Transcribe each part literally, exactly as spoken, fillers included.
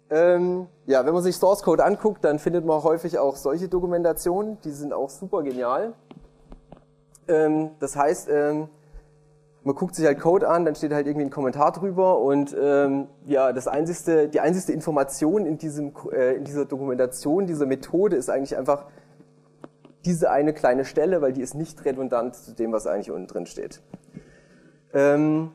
Ähm, ja, wenn man sich Source Code anguckt, dann findet man häufig auch solche Dokumentationen, die sind auch super genial. Ähm, das heißt, ähm, man guckt sich halt Code an, dann steht halt irgendwie ein Kommentar drüber und ähm, ja, das einzigste, die einzigste Information in, diesem, äh, in dieser Dokumentation, dieser Methode ist eigentlich einfach diese eine kleine Stelle, weil die ist nicht redundant zu dem, was eigentlich unten drin steht. Ähm,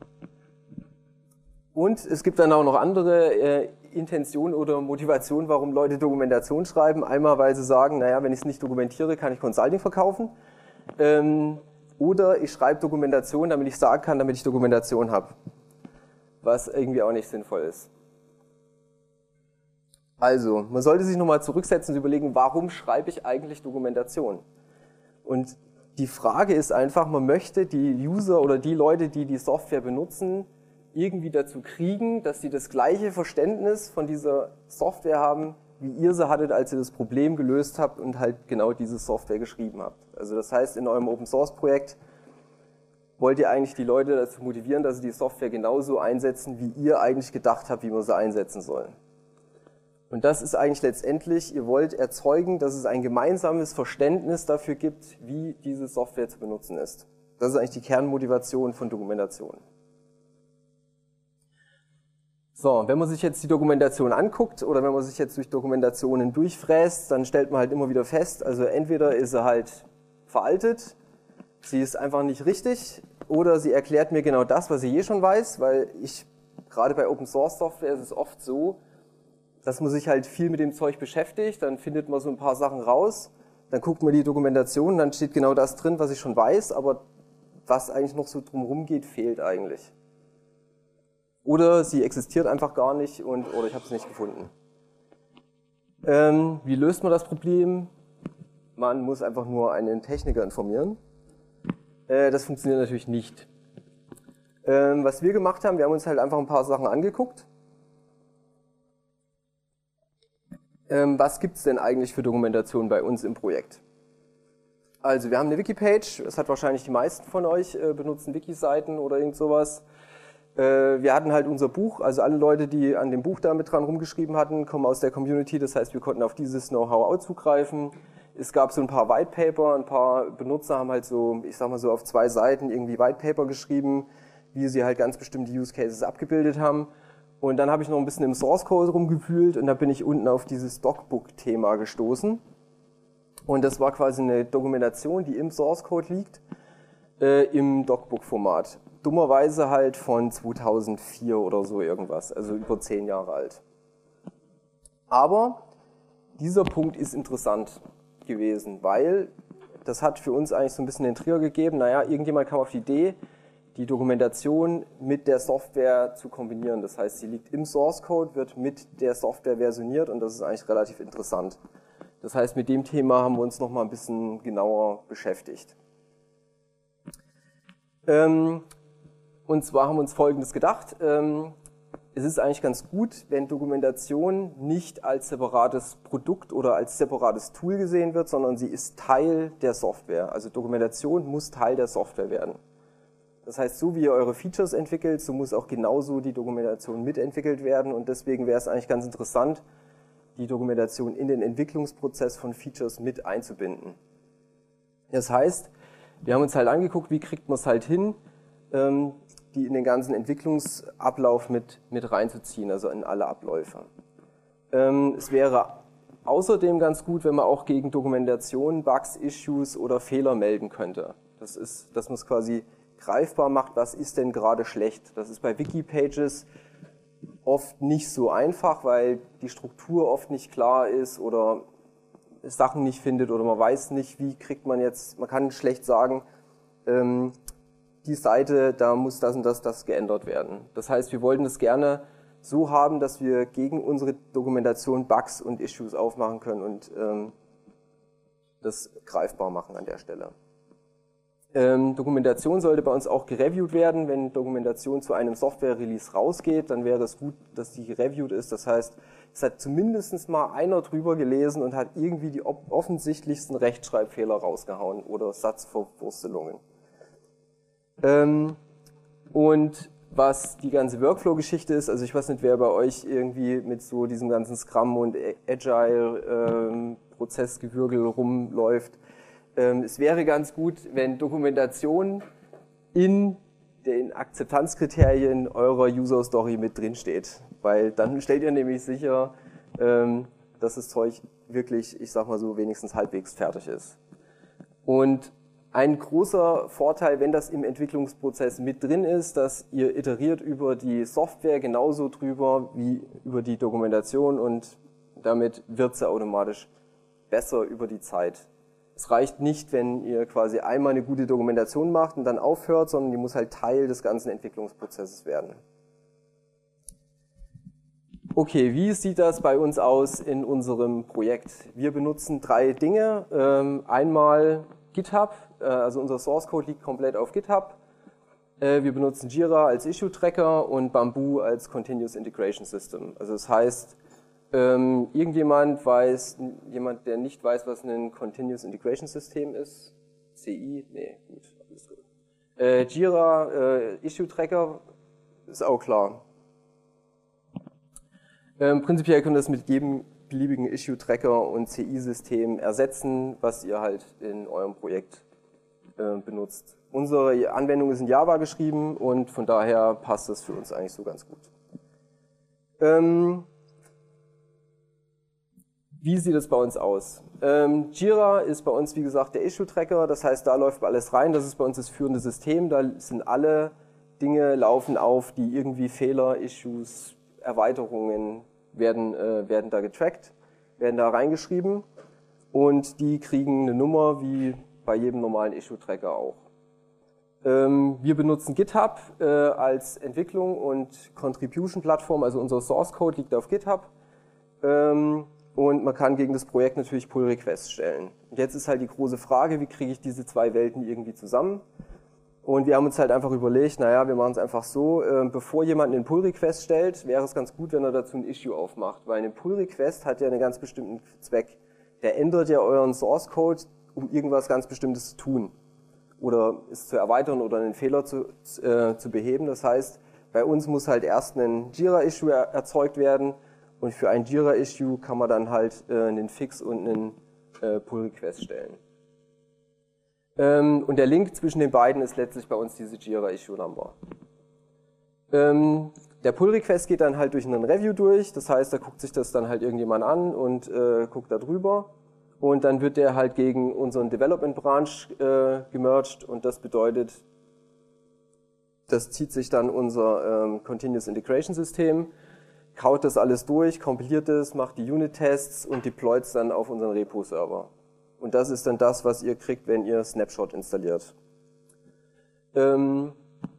und es gibt dann auch noch andere äh, Intentionen oder Motivationen, warum Leute Dokumentation schreiben. Einmal, weil sie sagen, naja, wenn ich es nicht dokumentiere, kann ich Consulting verkaufen. Ähm, oder ich schreibe Dokumentation, damit ich sagen kann, damit ich Dokumentation habe. Was irgendwie auch nicht sinnvoll ist. Also, man sollte sich nochmal zurücksetzen und überlegen, warum schreibe ich eigentlich Dokumentation? Und die Frage ist einfach, man möchte die User oder die Leute, die die Software benutzen, irgendwie dazu kriegen, dass sie das gleiche Verständnis von dieser Software haben, wie ihr sie hattet, als ihr das Problem gelöst habt und halt genau diese Software geschrieben habt. Also das heißt, in eurem Open-Source-Projekt wollt ihr eigentlich die Leute dazu motivieren, dass sie die Software genauso einsetzen, wie ihr eigentlich gedacht habt, wie man sie einsetzen soll. Und das ist eigentlich letztendlich, ihr wollt erzeugen, dass es ein gemeinsames Verständnis dafür gibt, wie diese Software zu benutzen ist. Das ist eigentlich die Kernmotivation von Dokumentation. So, wenn man sich jetzt die Dokumentation anguckt oder wenn man sich jetzt durch Dokumentationen durchfräst, dann stellt man halt immer wieder fest, also entweder ist sie halt veraltet, sie ist einfach nicht richtig oder sie erklärt mir genau das, was ich eh schon weiß, weil ich, gerade bei Open Source Software ist es oft so, dass man sich halt viel mit dem Zeug beschäftigt, dann findet man so ein paar Sachen raus, dann guckt man die Dokumentation, dann steht genau das drin, was ich schon weiß, aber was eigentlich noch so drumherum geht, fehlt eigentlich. Oder sie existiert einfach gar nicht und oder ich habe es nicht gefunden. Ähm, wie löst man das Problem? Man muss einfach nur einen Techniker informieren. Äh, das funktioniert natürlich nicht. Ähm, was wir gemacht haben, wir haben uns halt einfach ein paar Sachen angeguckt. Ähm, was gibt es denn eigentlich für Dokumentation bei uns im Projekt? Also wir haben eine Wikipage, das hat wahrscheinlich die meisten von euch, äh, benutzen Wiki-Seiten oder irgend sowas. Wir hatten halt unser Buch, also alle Leute, die an dem Buch da mit dran rumgeschrieben hatten, kommen aus der Community, das heißt, wir konnten auf dieses Know-how auch zugreifen. Es gab so ein paar White Paper, ein paar Benutzer haben halt so, ich sag mal so auf zwei Seiten irgendwie White Paper geschrieben, wie sie halt ganz bestimmte Use Cases abgebildet haben. Und dann habe ich noch ein bisschen im Source Code rumgewühlt und da bin ich unten auf dieses Docbook-Thema gestoßen. Und das war quasi eine Dokumentation, die im Source Code liegt, äh, im Docbook-Format. Dummerweise halt von zweitausendvier oder so irgendwas, also über zehn Jahre alt. Aber dieser Punkt ist interessant gewesen, weil das hat für uns eigentlich so ein bisschen den Trigger gegeben, naja, irgendjemand kam auf die Idee, die Dokumentation mit der Software zu kombinieren. Das heißt, sie liegt im Source Code, wird mit der Software versioniert und das ist eigentlich relativ interessant. Das heißt, mit dem Thema haben wir uns noch mal ein bisschen genauer beschäftigt. Ähm, Und zwar haben wir uns Folgendes gedacht, ähm, es ist eigentlich ganz gut, wenn Dokumentation nicht als separates Produkt oder als separates Tool gesehen wird, sondern sie ist Teil der Software. Also Dokumentation muss Teil der Software werden. Das heißt, so wie ihr eure Features entwickelt, so muss auch genauso die Dokumentation mitentwickelt werden und deswegen wäre es eigentlich ganz interessant, die Dokumentation in den Entwicklungsprozess von Features mit einzubinden. Das heißt, wir haben uns halt angeguckt, wie kriegt man es halt hin, ähm, die in den ganzen Entwicklungsablauf mit, mit reinzuziehen, also in alle Abläufe. Ähm, es wäre außerdem ganz gut, wenn man auch gegen Dokumentation, Bugs, Issues oder Fehler melden könnte. Das ist, dass man es quasi greifbar macht, was ist denn gerade schlecht. Das ist bei Wiki-Pages oft nicht so einfach, weil die Struktur oft nicht klar ist oder Sachen nicht findet oder man weiß nicht, wie kriegt man jetzt, man kann schlecht sagen, ähm, die Seite, da muss das und das, das geändert werden. Das heißt, wir wollten das gerne so haben, dass wir gegen unsere Dokumentation Bugs und Issues aufmachen können und ähm, das greifbar machen an der Stelle. Ähm, Dokumentation sollte bei uns auch gereviewt werden. Wenn Dokumentation zu einem Software-Release rausgeht, dann wäre es gut, dass die gereviewt ist. Das heißt, es hat zumindest mal einer drüber gelesen und hat irgendwie die offensichtlichsten Rechtschreibfehler rausgehauen oder Satzverwurstelungen. Ähm, und was die ganze Workflow-Geschichte ist. Also ich weiß nicht, wer bei euch irgendwie mit so diesem ganzen Scrum und Agile-Prozessgewürgel ähm, rumläuft. Ähm, es wäre ganz gut, wenn Dokumentation in den Akzeptanzkriterien eurer User-Story mit drin steht. Weil dann stellt ihr nämlich sicher, ähm, dass das Zeug wirklich, ich sag mal so, wenigstens halbwegs fertig ist. Und ein großer Vorteil, wenn das im Entwicklungsprozess mit drin ist, dass ihr iteriert über die Software genauso drüber wie über die Dokumentation und damit wird sie automatisch besser über die Zeit. Es reicht nicht, wenn ihr quasi einmal eine gute Dokumentation macht und dann aufhört, sondern die muss halt Teil des ganzen Entwicklungsprozesses werden. Okay, wie sieht das bei uns aus in unserem Projekt? Wir benutzen drei Dinge. Ähm, einmal GitHub, äh, also unser Source Code liegt komplett auf GitHub. Äh, wir benutzen Jira als Issue Tracker und Bamboo als Continuous Integration System. Also das heißt, ähm, irgendjemand weiß, jemand, der nicht weiß, was ein Continuous Integration System ist, C I, nee, gut, alles gut. Äh, Jira, äh, Issue Tracker, ist auch klar. Ähm, prinzipiell könnt ihr das mit jedem beliebigen Issue-Tracker und C I-System ersetzen, was ihr halt in eurem Projekt äh, benutzt. Unsere Anwendung ist in Java geschrieben und von daher passt das für uns eigentlich so ganz gut. Ähm, wie sieht es bei uns aus? Ähm, Jira ist bei uns, wie gesagt, der Issue-Tracker, das heißt, da läuft alles rein, das ist bei uns das führende System, da sind alle Dinge laufen auf, die irgendwie Fehler, Issues, Erweiterungen werden, äh, werden da getrackt, werden da reingeschrieben und die kriegen eine Nummer wie bei jedem normalen Issue-Tracker auch. Ähm, wir benutzen GitHub äh, als Entwicklung und Contribution-Plattform, also unser Source-Code liegt auf GitHub ähm, und man kann gegen das Projekt natürlich Pull-Requests stellen. Und jetzt ist halt die große Frage, wie kriege ich diese zwei Welten irgendwie zusammen? Und wir haben uns halt einfach überlegt, naja, wir machen es einfach so, äh, bevor jemand einen Pull-Request stellt, wäre es ganz gut, wenn er dazu ein Issue aufmacht, weil ein Pull-Request hat ja einen ganz bestimmten Zweck. Der ändert ja euren Source-Code, um irgendwas ganz Bestimmtes zu tun oder es zu erweitern oder einen Fehler zu, äh, zu beheben. Das heißt, bei uns muss halt erst ein Jira-Issue er erzeugt werden und für ein Jira-Issue kann man dann halt äh, einen Fix und einen äh, Pull-Request stellen. Und der Link zwischen den beiden ist letztlich bei uns diese Jira Issue Number. Ähm, der Pull Request geht dann halt durch einen Review durch, das heißt, da guckt sich das dann halt irgendjemand an und äh, guckt da drüber und dann wird der halt gegen unseren Development Branch äh, gemerged und das bedeutet, das zieht sich dann unser ähm, Continuous Integration System, kaut das alles durch, kompiliert es, macht die Unit-Tests und deployt es dann auf unseren Repo-Server. Und das ist dann das, was ihr kriegt, wenn ihr Snapshot installiert. Ähm,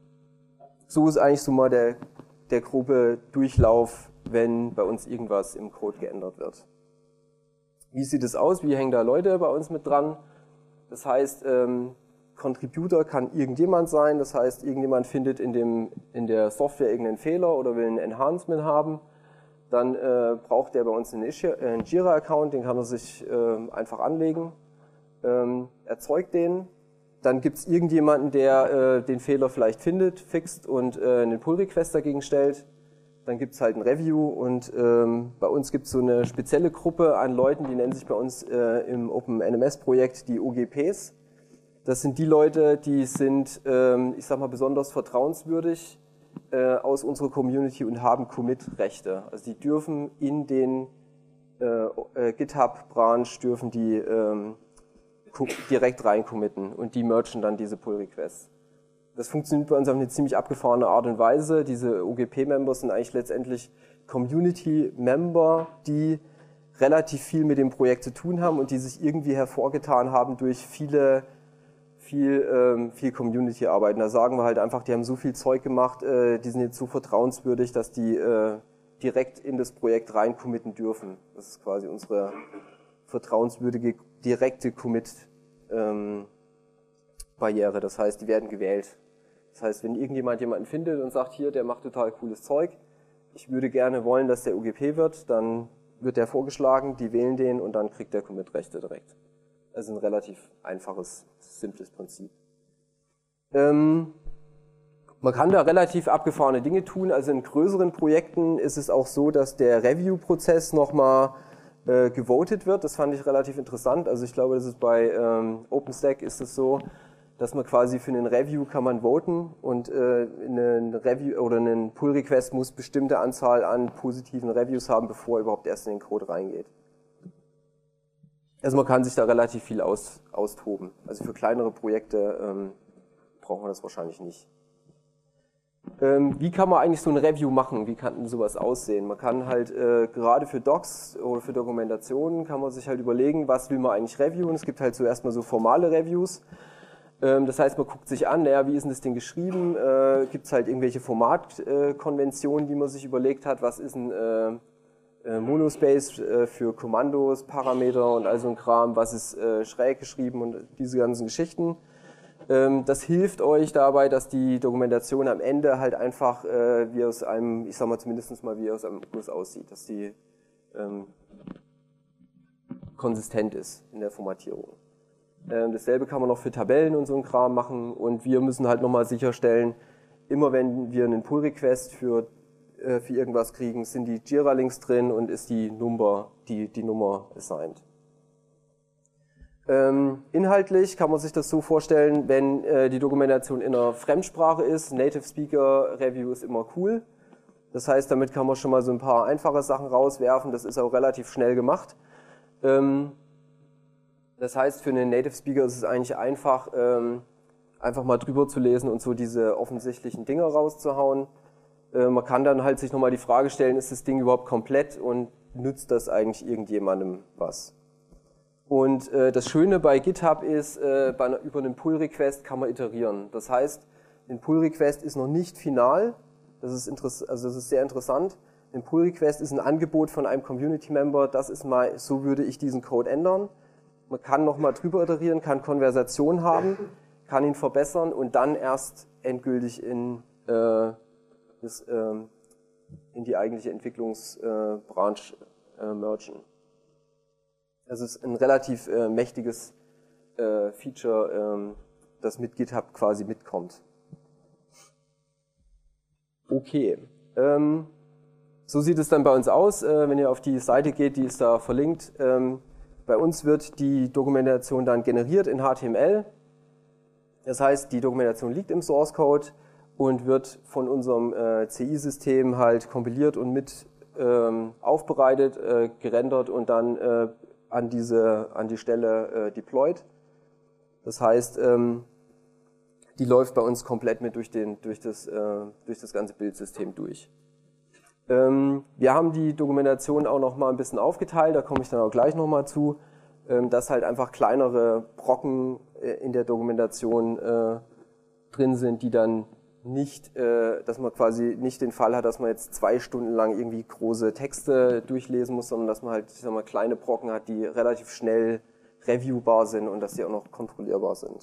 so ist eigentlich so mal der, der grobe Durchlauf, wenn bei uns irgendwas im Code geändert wird. Wie sieht es aus? Wie hängen da Leute bei uns mit dran? Das heißt, ähm, Contributor kann irgendjemand sein, das heißt, irgendjemand findet in, dem, in der Software irgendeinen Fehler oder will ein Enhancement haben. Dann äh, braucht der bei uns einen, einen Jira-Account, den kann er sich äh, einfach anlegen, ähm, erzeugt den. Dann gibt es irgendjemanden, der äh, den Fehler vielleicht findet, fixt und äh, einen Pull-Request dagegen stellt. Dann gibt es halt ein Review und ähm, bei uns gibt es so eine spezielle Gruppe an Leuten, die nennen sich bei uns äh, im Open N M S-Projekt die O G Ps. Das sind die Leute, die sind, ähm, ich sag mal, besonders vertrauenswürdig aus unserer Community und haben Commit-Rechte. Also die dürfen in den äh, GitHub-Branch dürfen die ähm, direkt rein committen und die mergen dann diese Pull-Requests. Das funktioniert bei uns auf eine ziemlich abgefahrene Art und Weise. Diese O G P-Members sind eigentlich letztendlich Community-Member, die relativ viel mit dem Projekt zu tun haben und die sich irgendwie hervorgetan haben durch viele viel, ähm, viel Community-Arbeit. Und da sagen wir halt einfach, die haben so viel Zeug gemacht, äh, die sind jetzt so vertrauenswürdig, dass die äh, direkt in das Projekt rein committen dürfen. Das ist quasi unsere vertrauenswürdige, direkte Commit-Barriere. Ähm, das heißt, die werden gewählt. Das heißt, wenn irgendjemand jemanden findet und sagt, hier, der macht total cooles Zeug, ich würde gerne wollen, dass der O G P wird, dann wird der vorgeschlagen, die wählen den und dann kriegt der Commit-Rechte direkt. Also ein relativ einfaches, simples Prinzip. Ähm, Man kann da relativ abgefahrene Dinge tun. Also in größeren Projekten ist es auch so, dass der Review-Prozess nochmal äh, gewotet wird. Das fand ich relativ interessant. Also ich glaube, das ist bei ähm, OpenStack ist es so, dass man quasi für einen Review kann man voten und äh, einen Review oder einen Pull-Request muss bestimmte Anzahl an positiven Reviews haben, bevor er überhaupt erst in den Code reingeht. Also man kann sich da relativ viel aus, austoben. Also für kleinere Projekte ähm, braucht man das wahrscheinlich nicht. Ähm, wie kann man eigentlich so ein Review machen? Wie kann denn sowas aussehen? Man kann halt äh, gerade für Docs oder für Dokumentationen kann man sich halt überlegen, was will man eigentlich reviewen. Es gibt halt so erstmal so formale Reviews. Ähm, das heißt, man guckt sich an, naja, wie ist denn das Ding geschrieben? Äh, gibt es halt irgendwelche Formatkonventionen, äh, die man sich überlegt hat? Was ist ein äh, äh, Monospace äh, für Kommandos, Parameter und all so ein Kram? Was ist äh, schräg geschrieben und diese ganzen Geschichten? Das hilft euch dabei, dass die Dokumentation am Ende halt einfach äh, wie aus einem, ich sag mal zumindest mal wie aus einem Guss aussieht, dass die ähm, konsistent ist in der Formatierung. Ähm, dasselbe kann man noch für Tabellen und so ein Kram machen und wir müssen halt nochmal sicherstellen, immer wenn wir einen Pull-Request für, äh, für irgendwas kriegen, sind die Jira-Links drin und ist die Nummer, die, die Nummer assigned. Ähm, inhaltlich kann man sich das so vorstellen, wenn äh, die Dokumentation in einer Fremdsprache ist, Native Speaker Review ist immer cool. Das heißt, damit kann man schon mal so ein paar einfache Sachen rauswerfen, das ist auch relativ schnell gemacht. Ähm, das heißt, für einen Native Speaker ist es eigentlich einfach, ähm, einfach mal drüber zu lesen und so diese offensichtlichen Dinge rauszuhauen. Äh, man kann dann halt sich nochmal die Frage stellen, ist das Ding überhaupt komplett und nützt das eigentlich irgendjemandem was? Und äh, das Schöne bei GitHub ist, äh, bei einer, über einen Pull-Request kann man iterieren. Das heißt, ein Pull-Request ist noch nicht final, das ist, interess also das ist sehr interessant. Ein Pull-Request ist ein Angebot von einem Community-Member, das ist mal, so würde ich diesen Code ändern. Man kann nochmal drüber iterieren, kann Konversation haben, kann ihn verbessern und dann erst endgültig in, äh, das, äh, in die eigentliche Entwicklungsbranche äh, mergen. Das ist ein relativ äh, mächtiges äh, Feature, ähm, das mit GitHub quasi mitkommt. Okay, ähm, so sieht es dann bei uns aus. Äh, wenn ihr auf die Seite geht, die ist da verlinkt. Ähm, bei uns wird die Dokumentation dann generiert in H T M L. Das heißt, die Dokumentation liegt im Source Code und wird von unserem äh, C I-System halt kompiliert und mit ähm, aufbereitet, äh, gerendert und dann äh, an diese an die Stelle äh, deployed. Das heißt, ähm, die läuft bei uns komplett mit durch den durch das äh, durch das ganze Bildsystem durch. Ähm, wir haben die Dokumentation auch noch mal ein bisschen aufgeteilt, da komme ich dann auch gleich noch mal zu, ähm, dass halt einfach kleinere Brocken äh, in der Dokumentation äh, drin sind, die dann nicht, äh, dass man quasi nicht den Fall hat, dass man jetzt zwei Stunden lang irgendwie große Texte durchlesen muss, sondern dass man halt, ich sag mal, kleine Brocken hat, die relativ schnell reviewbar sind und dass die auch noch kontrollierbar sind.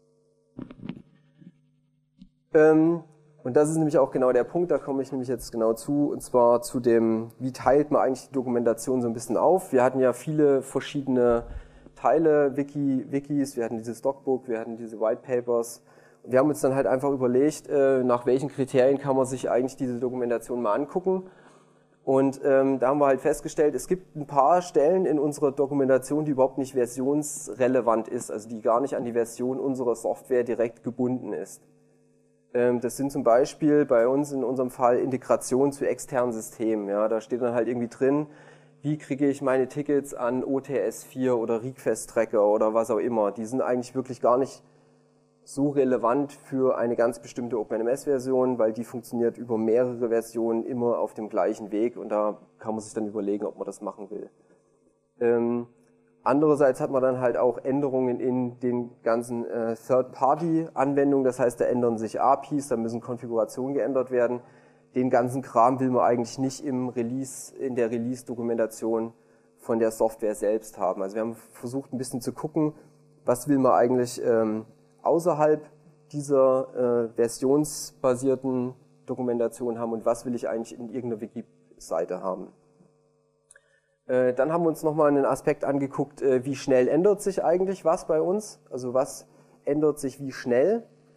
Ähm, und das ist nämlich auch genau der Punkt, da komme ich nämlich jetzt genau zu, und zwar zu dem, wie teilt man eigentlich die Dokumentation so ein bisschen auf. Wir hatten ja viele verschiedene Teile, Wiki, Wikis, wir hatten dieses Stockbook, wir hatten diese White Papers. Wir haben uns dann halt einfach überlegt, nach welchen Kriterien kann man sich eigentlich diese Dokumentation mal angucken. Und ähm, da haben wir halt festgestellt, es gibt ein paar Stellen in unserer Dokumentation, die überhaupt nicht versionsrelevant ist, also die gar nicht an die Version unserer Software direkt gebunden ist. Ähm, das sind zum Beispiel bei uns in unserem Fall Integration zu externen Systemen. Ja, da steht dann halt irgendwie drin, wie kriege ich meine Tickets an O T S vier oder Request-Tracker oder was auch immer. Die sind eigentlich wirklich gar nicht so relevant für eine ganz bestimmte OpenMS-Version, weil die funktioniert über mehrere Versionen immer auf dem gleichen Weg und da kann man sich dann überlegen, ob man das machen will. Ähm, andererseits hat man dann halt auch Änderungen in den ganzen äh, Third-Party-Anwendungen, das heißt, da ändern sich A P Is, da müssen Konfigurationen geändert werden. Den ganzen Kram will man eigentlich nicht im Release, in der Release-Dokumentation von der Software selbst haben. Also wir haben versucht ein bisschen zu gucken, was will man eigentlich ähm, außerhalb dieser äh, versionsbasierten Dokumentation haben und was will ich eigentlich in irgendeiner Wiki-Seite haben. Äh, dann haben wir uns nochmal einen Aspekt angeguckt, äh, wie schnell ändert sich eigentlich was bei uns, also was ändert sich wie schnell.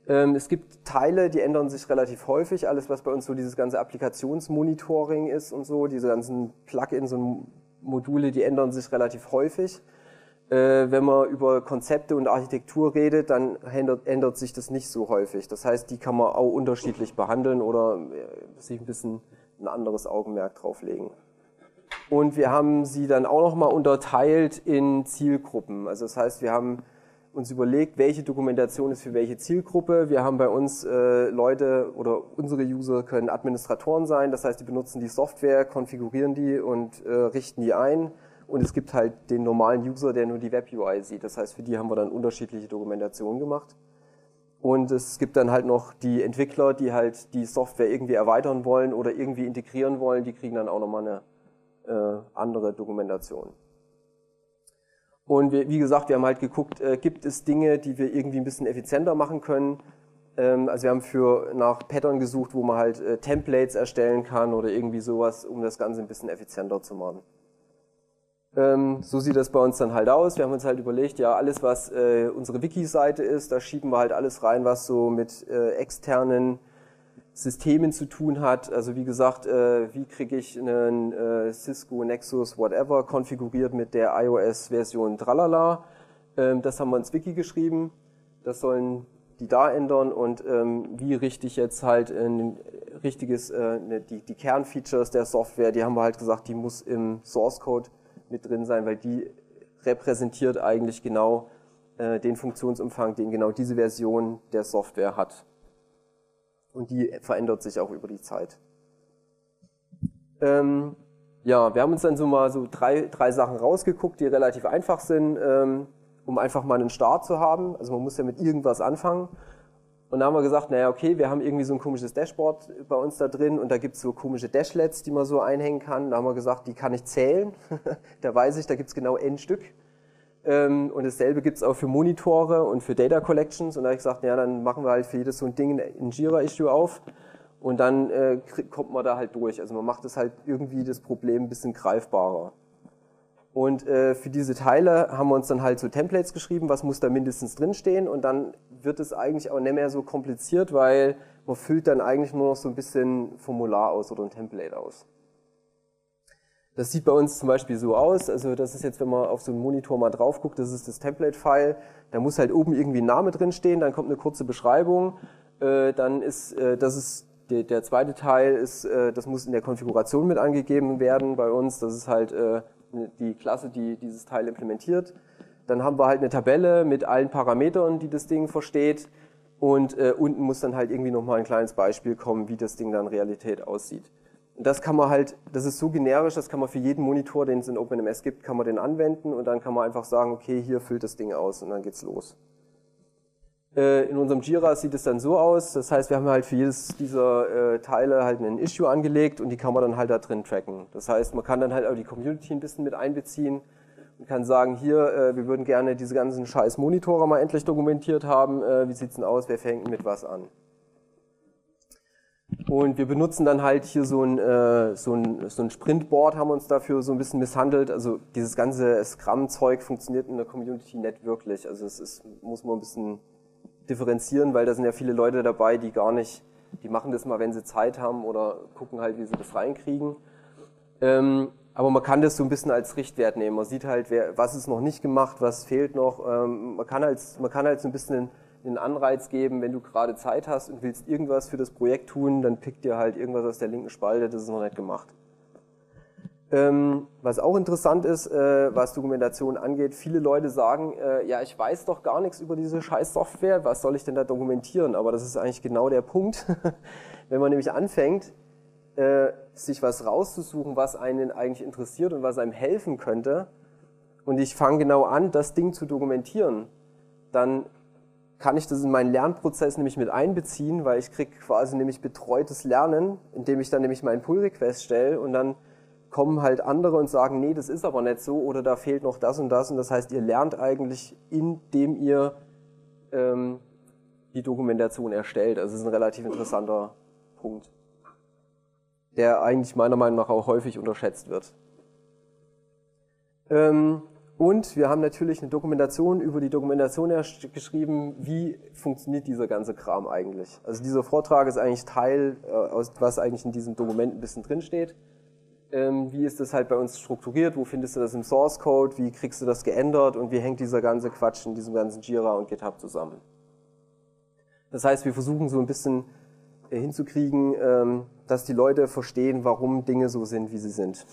Ähm, es gibt Teile, die ändern sich relativ häufig. Alles, was bei uns so dieses ganze Applikationsmonitoring ist und so, diese ganzen Plugins und Module, die ändern sich relativ häufig. Äh, wenn man über Konzepte und Architektur redet, dann ändert, ändert sich das nicht so häufig. Das heißt, die kann man auch unterschiedlich behandeln oder äh, sich ein bisschen ein anderes Augenmerk drauf legen. Und wir haben sie dann auch nochmal unterteilt in Zielgruppen. Also das heißt, wir haben uns überlegt, welche Dokumentation ist für welche Zielgruppe. Wir haben bei uns äh, Leute oder unsere User können Administratoren sein, das heißt, die benutzen die Software, konfigurieren die und äh, richten die ein. Und es gibt halt den normalen User, der nur die Web-U I sieht. Das heißt, für die haben wir dann unterschiedliche Dokumentationen gemacht. Und es gibt dann halt noch die Entwickler, die halt die Software irgendwie erweitern wollen oder irgendwie integrieren wollen, die kriegen dann auch nochmal eine äh, andere Dokumentation. Und wir, wie gesagt, wir haben halt geguckt, äh, gibt es Dinge, die wir irgendwie ein bisschen effizienter machen können. Ähm, also wir haben für nach Pattern gesucht, wo man halt äh, Templates erstellen kann oder irgendwie sowas, um das Ganze ein bisschen effizienter zu machen. Ähm, so sieht das bei uns dann halt aus. Wir haben uns halt überlegt, ja, alles, was äh, unsere Wiki-Seite ist, da schieben wir halt alles rein, was so mit äh, externen Systemen zu tun hat. Also wie gesagt, äh, wie kriege ich einen äh, Cisco, Nexus, whatever, konfiguriert mit der iOS-Version tralala. Ähm, das haben wir ins Wiki geschrieben. Das sollen die da ändern und ähm, wie richte ich jetzt halt ein richtiges, äh, ne, die, die Kernfeatures der Software, die haben wir halt gesagt, die muss im Source-Code mit drin sein, weil die repräsentiert eigentlich genau äh, den Funktionsumfang, den genau diese Version der Software hat. Und die verändert sich auch über die Zeit. Ähm, ja, wir haben uns dann so mal so drei, drei Sachen rausgeguckt, die relativ einfach sind, ähm, um einfach mal einen Start zu haben. Also man muss ja mit irgendwas anfangen. Und da haben wir gesagt, naja, okay, wir haben irgendwie so ein komisches Dashboard bei uns da drin und da gibt es so komische Dashlets, die man so einhängen kann. Da haben wir gesagt, die kann ich zählen. Da weiß ich, da gibt es genau n Stück. Und dasselbe gibt es auch für Monitore und für Data Collections. Und da habe ich gesagt, ja, dann machen wir halt für jedes so ein Ding ein Jira-Issue auf und dann äh, kommt man da halt durch. Also man macht das halt irgendwie das Problem ein bisschen greifbarer. Und äh, für diese Teile haben wir uns dann halt so Templates geschrieben, was muss da mindestens drinstehen und dann wird es eigentlich auch nicht mehr so kompliziert, weil man füllt dann eigentlich nur noch so ein bisschen Formular aus oder ein Template aus. Das sieht bei uns zum Beispiel so aus, also das ist jetzt, wenn man auf so einen Monitor mal drauf guckt, das ist das Template-File, da muss halt oben irgendwie ein Name drin stehen, dann kommt eine kurze Beschreibung, äh, dann ist, äh, das ist, der, der zweite Teil ist, äh, das muss in der Konfiguration mit angegeben werden bei uns, das ist halt äh, die Klasse, die dieses Teil implementiert. Dann haben wir halt eine Tabelle mit allen Parametern, die das Ding versteht und äh, unten muss dann halt irgendwie nochmal ein kleines Beispiel kommen, wie das Ding dann in Realität aussieht. Und das kann man halt, das ist so generisch, das kann man für jeden Monitor, den es in OpenMS gibt, kann man den anwenden und dann kann man einfach sagen, okay, hier füllt das Ding aus und dann geht's los. Äh, in unserem Jira sieht es dann so aus, das heißt, wir haben halt für jedes dieser äh, Teile halt einen Issue angelegt und die kann man dann halt da drin tracken. Das heißt, man kann dann halt auch die Community ein bisschen mit einbeziehen und kann sagen, hier, äh, wir würden gerne diese ganzen scheiß Monitore mal endlich dokumentiert haben, äh, wie sieht's denn aus, wer fängt mit was an? Und wir benutzen dann halt hier so ein, äh, so ein, so ein Sprintboard, haben uns dafür so ein bisschen misshandelt. Also dieses ganze Scrum-Zeug funktioniert in der Community nicht wirklich. Also es ist, muss man ein bisschen differenzieren, weil da sind ja viele Leute dabei, die gar nicht, die machen das mal, wenn sie Zeit haben oder gucken halt, wie sie das reinkriegen. Ähm, aber man kann das so ein bisschen als Richtwert nehmen. Man sieht halt, wer, was ist noch nicht gemacht, was fehlt noch. Ähm, man kann halt, man kann halt so ein bisschen einen Anreiz geben, wenn du gerade Zeit hast und willst irgendwas für das Projekt tun, dann pick dir halt irgendwas aus der linken Spalte, das ist noch nicht gemacht. Ähm, was auch interessant ist, äh, was Dokumentation angeht, viele Leute sagen, äh, ja, ich weiß doch gar nichts über diese scheiß Software, was soll ich denn da dokumentieren? Aber das ist eigentlich genau der Punkt. Wenn man nämlich anfängt, äh, sich was rauszusuchen, was einen eigentlich interessiert und was einem helfen könnte, und ich fange genau an, das Ding zu dokumentieren, dann kann ich das in meinen Lernprozess nämlich mit einbeziehen, weil ich kriege quasi nämlich betreutes Lernen, indem ich dann nämlich meinen Pull-Request stelle und dann kommen halt andere und sagen, nee, das ist aber nicht so oder da fehlt noch das und das und das heißt, ihr lernt eigentlich, indem ihr ähm, die Dokumentation erstellt. Also das ist ein relativ interessanter Punkt, der eigentlich meiner Meinung nach auch häufig unterschätzt wird. Ähm, Und wir haben natürlich eine Dokumentation über die Dokumentation geschrieben, wie funktioniert dieser ganze Kram eigentlich. Also dieser Vortrag ist eigentlich Teil, aus was eigentlich in diesem Dokument ein bisschen drinsteht. Ähm, wie ist das halt bei uns strukturiert, wo findest du das im Source Code, wie kriegst du das geändert und wie hängt dieser ganze Quatsch in diesem ganzen Jira und GitHub zusammen. Das heißt, wir versuchen so ein bisschen hinzukriegen, ähm, dass die Leute verstehen, warum Dinge so sind, wie sie sind.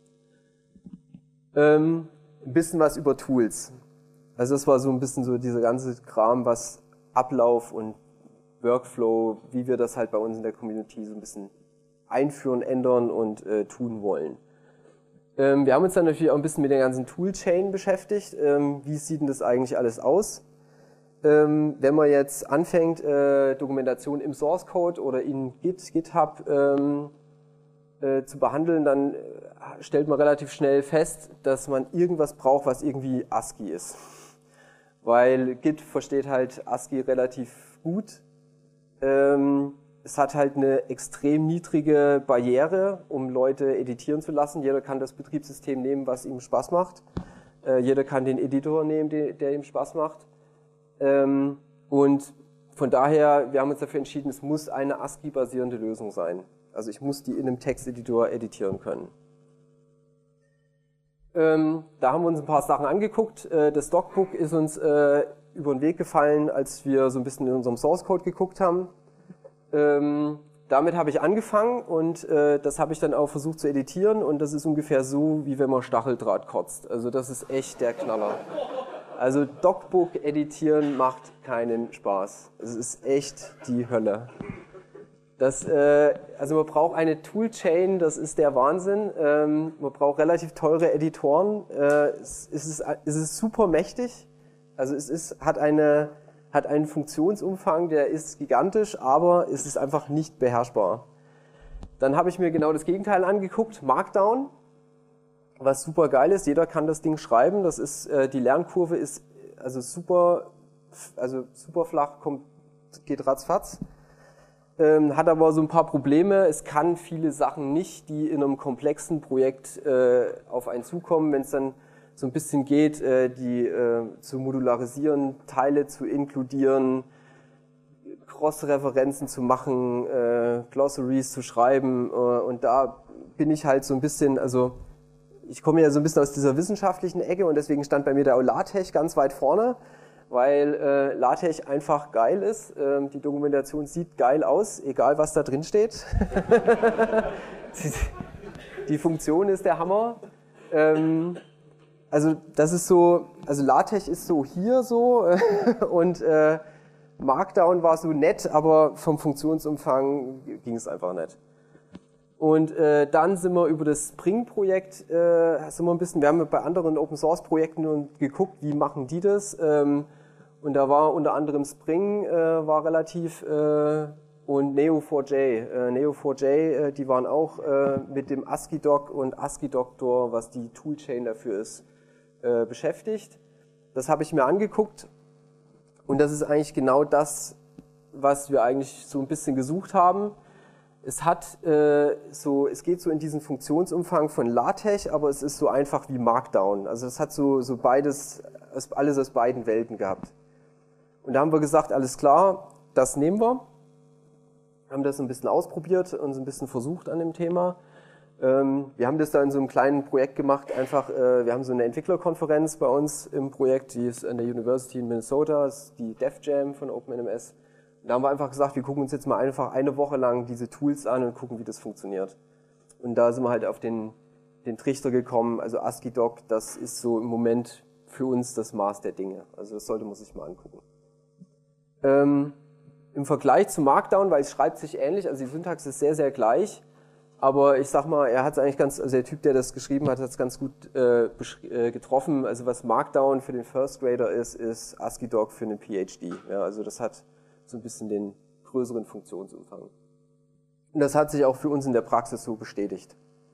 Ähm, Ein bisschen was über Tools. Also das war so ein bisschen so dieser ganze Kram, was Ablauf und Workflow, wie wir das halt bei uns in der Community so ein bisschen einführen, ändern und äh, tun wollen. Ähm, wir haben uns dann natürlich auch ein bisschen mit der ganzen Toolchain beschäftigt. Ähm, wie sieht denn das eigentlich alles aus? Ähm, wenn man jetzt anfängt, äh, Dokumentation im Source Code oder in Git, GitHub ähm, äh, zu behandeln, dann äh, stellt man relativ schnell fest, dass man irgendwas braucht, was irgendwie ASCII ist. Weil Git versteht halt ASCII relativ gut. Ähm, es hat halt eine extrem niedrige Barriere, um Leute editieren zu lassen. Jeder kann das Betriebssystem nehmen, was ihm Spaß macht. Äh, jeder kann den Editor nehmen, der, der ihm Spaß macht. Ähm, und von daher, wir haben uns dafür entschieden, es muss eine ASCII-basierende Lösung sein. Also ich muss die in einem Texteditor editieren können. Ähm, da haben wir uns ein paar Sachen angeguckt. Äh, das Docbook ist uns äh, über den Weg gefallen, als wir so ein bisschen in unserem Source Code geguckt haben. Ähm, damit habe ich angefangen und äh, das habe ich dann auch versucht zu editieren und das ist ungefähr so, wie wenn man Stacheldraht kotzt. Also das ist echt der Knaller. Also Docbook editieren macht keinen Spaß. Es ist echt die Hölle. Das, äh, also man braucht eine Toolchain, das ist der Wahnsinn. Ähm, man braucht relativ teure Editoren. Äh, es, ist, es ist super mächtig. Also es ist, hat, eine, hat einen Funktionsumfang, der ist gigantisch, aber es ist einfach nicht beherrschbar. Dann habe ich mir genau das Gegenteil angeguckt, Markdown. Was super geil ist, jeder kann das Ding schreiben. Das ist, äh, die Lernkurve ist also super, also super flach, kommt, geht ratzfatz. Ähm, hat aber so ein paar Probleme. Es kann viele Sachen nicht, die in einem komplexen Projekt äh, auf einen zukommen. Wenn es dann so ein bisschen geht, äh, die äh, zu modularisieren, Teile zu inkludieren, Cross-Referenzen zu machen, äh, Glossaries zu schreiben. Äh, und da bin ich halt so ein bisschen, also ich komme ja so ein bisschen aus dieser wissenschaftlichen Ecke und deswegen stand bei mir der LaTeX ganz weit vorne, weil äh, LaTeX einfach geil ist. Ähm, die Dokumentation sieht geil aus, egal was da drin steht. die, die Funktion ist der Hammer. Ähm, also das ist so, also LaTeX ist so hier so und äh, Markdown war so nett, aber vom Funktionsumfang ging es einfach nicht. Und äh, dann sind wir über das Spring-Projekt, äh, sind wir ein bisschen, wir haben bei anderen Open-Source-Projekten geguckt, wie machen die das. Ähm, und da war unter anderem Spring äh, war relativ äh, und Neo vier j. Äh, Neo vier j, äh, die waren auch äh, mit dem ASCII-Doc und ASCII-Doctor, was die Toolchain dafür ist, äh, beschäftigt. Das habe ich mir angeguckt und das ist eigentlich genau das, was wir eigentlich so ein bisschen gesucht haben. Es hat äh, so, es geht so in diesen Funktionsumfang von LaTeX, aber es ist so einfach wie Markdown. Also es hat so, so beides, alles aus beiden Welten gehabt. Und da haben wir gesagt, alles klar, das nehmen wir. Haben das ein bisschen ausprobiert und so ein bisschen versucht an dem Thema. Ähm, wir haben das da in so einem kleinen Projekt gemacht, einfach, äh, wir haben so eine Entwicklerkonferenz bei uns im Projekt, die ist an der University in Minnesota, das ist die DevJam von OpenNMS. Da haben wir einfach gesagt, wir gucken uns jetzt mal einfach eine Woche lang diese Tools an und gucken, wie das funktioniert. Und da sind wir halt auf den, den Trichter gekommen, also ASCII-Doc, das ist so im Moment für uns das Maß der Dinge. Also das sollte man sich mal angucken. Ähm, im Vergleich zu Markdown, weil es schreibt sich ähnlich, also die Syntax ist sehr, sehr gleich, aber ich sag mal, er hat es eigentlich ganz, also der Typ, der das geschrieben hat, hat es ganz gut äh, äh, getroffen. Also was Markdown für den First Grader ist, ist ASCII-Doc für einen PhD. Ja, also das hat so ein bisschen den größeren Funktionsumfang. Und das hat sich auch für uns in der Praxis so bestätigt.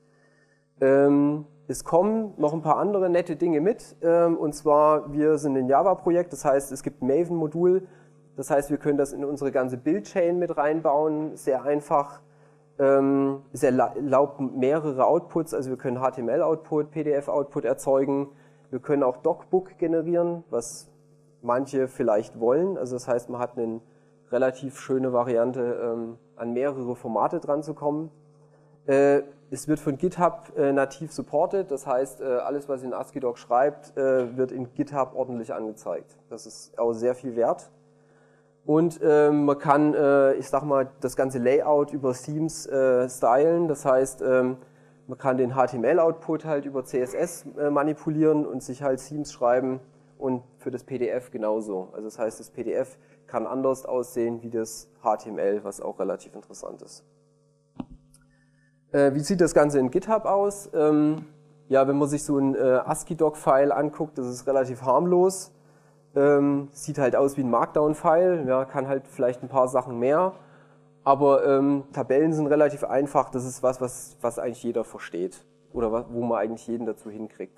Ähm, es kommen noch ein paar andere nette Dinge mit, ähm, und zwar, wir sind ein Java-Projekt, das heißt, es gibt ein Maven-Modul, das heißt, wir können das in unsere ganze Build-Chain mit reinbauen, sehr einfach. Ähm, es erlaubt mehrere Outputs, also wir können H T M L-Output, P D F-Output erzeugen, wir Wir können auch Docbook generieren, was manche vielleicht wollen. Also das heißt, man hat eine relativ schöne Variante, ähm, an mehrere Formate dran zu kommen. Äh, es wird von GitHub äh, nativ supported, das heißt, äh, alles, was in ASCII-Doc schreibt, äh, wird in GitHub ordentlich angezeigt. Das ist auch sehr viel wert. Und äh, man kann, äh, ich sag mal, das ganze Layout über Themes äh, stylen, das heißt, ähm, man kann den H T M L-Output halt über C S S äh, manipulieren und sich halt Themes schreiben und für das P D F genauso. Also das heißt, das P D F kann anders aussehen wie das H T M L, was auch relativ interessant ist. Äh, wie sieht das Ganze in GitHub aus? Ähm, ja, wenn man sich so ein äh, ASCII-Doc-File anguckt, das ist relativ harmlos. Ähm, sieht halt aus wie ein Markdown-File, ja, kann halt vielleicht ein paar Sachen mehr. Aber ähm, Tabellen sind relativ einfach, das ist was, was, was eigentlich jeder versteht oder was, wo man eigentlich jeden dazu hinkriegt.